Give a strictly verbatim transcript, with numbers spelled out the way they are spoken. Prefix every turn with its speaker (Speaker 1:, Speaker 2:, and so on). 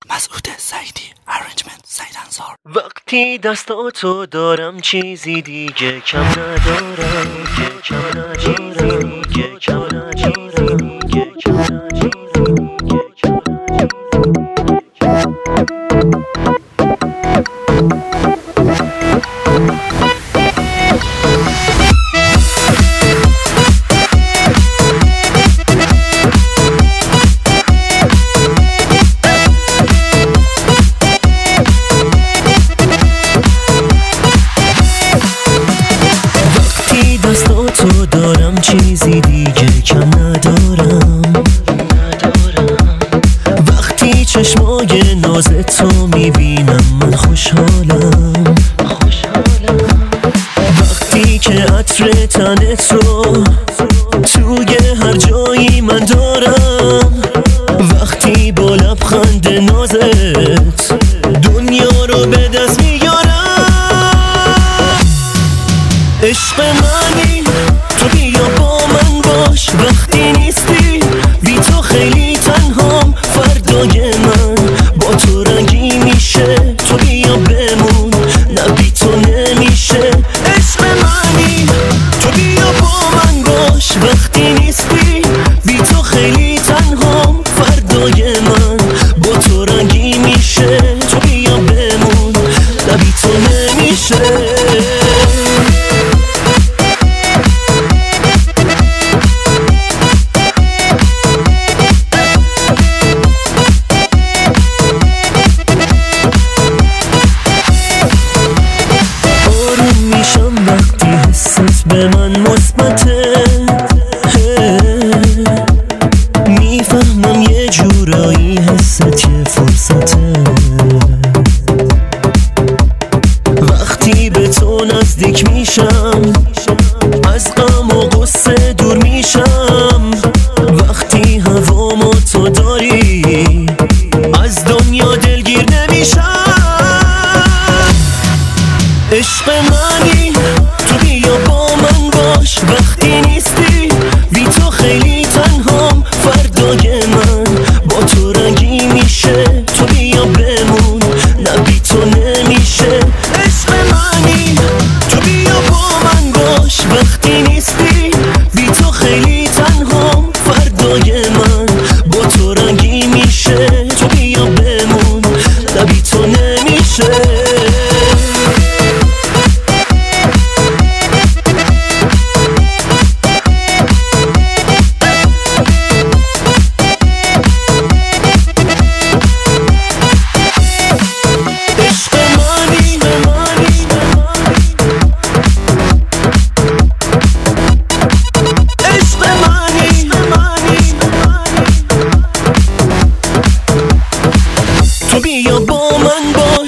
Speaker 1: مسعود سعیدی، ارنجمنت سعید انصار.
Speaker 2: وقتی دستاتو دارم چیزی دیگه کم ندارم، که کم ندارم، که کم ندارم، که کم ندارم. تو دارم چیزی دیگه کم ندارم، وقتی چشمای ناز تو میبینم من خوشحالم، وقتی که عطر تنت رو توی هر جایی من دارم، وقتی با لبخند نازت دنیا رو به دست میارم. عشق منی تو بیا با من باش، وقتی نیستی بی تو خیلی تنهام، فردای من با تو رنگی میشه، تو بیا بمون نه بی تو نمیشه. عشق منی تو بیا با من باش، وقتی نیستی بی تو خیلی تنهام، فردای من با تو رنگی میشه، تو بیا بمون نه بی تو نمیشه. به من مثبته، میفهمم یه جورایی حست یه فرصته، وقتی به تو نزدیک میشم از غم و غصه دور میشم، وقتی هوامو تو داری از دنیا دلگیر نمیشم. عشق منی تو بیا با من باش، وقتی نیستی بی تو خیلی تنهام، فردای من با تو رنگی میشه، تو بیا بمون نه بی تو نمیشه. عشق منی تو بیا با من باش، وقتی نیستی بی تو خیلی تنهام، فردای من با تو رنگی میشه، تو بیا بمون نه بی تو نمیشه. بیا با من